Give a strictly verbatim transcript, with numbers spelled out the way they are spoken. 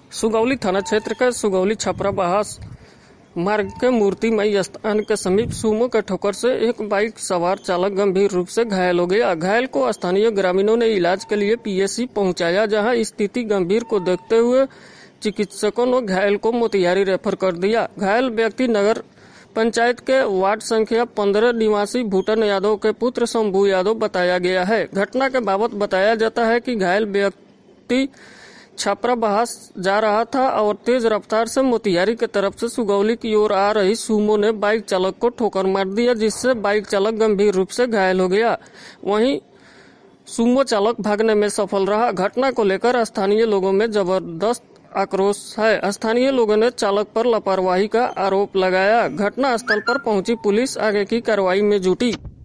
सुगौली थाना क्षेत्र के सुगौली छपरा बहास मार्ग के मूर्ति मई स्थान के समीप सुमो के ठोकर से एक बाइक सवार चालक गंभीर रूप से घायल हो गया। घायल को स्थानीय ग्रामीणों ने इलाज के लिए पीएससी पहुंचाया, जहां स्थिति गंभीर को देखते हुए चिकित्सकों ने घायल को मोतिहारी रेफर कर दिया। घायल व्यक्ति नगर पंचायत के वार्ड संख्या पंद्रह निवासी भूटन यादव के पुत्र शंभू यादव बताया गया है। घटना के बाबत बताया जाता है कि घायल व्यक्ति छपरा बहास जा रहा था और तेज रफ्तार से मोतिहारी की तरफ से सुगौली की ओर आ रही सुमो ने बाइक चालक को ठोकर मार दिया, जिससे बाइक चालक गंभीर रूप से घायल हो गया। वहीं सुमो चालक भागने में सफल रहा। घटना को लेकर स्थानीय लोगों में जबरदस्त आक्रोश है। स्थानीय लोगों ने चालक पर लापरवाही का आरोप लगाया। घटना स्थल पर पहुंची पुलिस आगे की कार्रवाई में जुटी।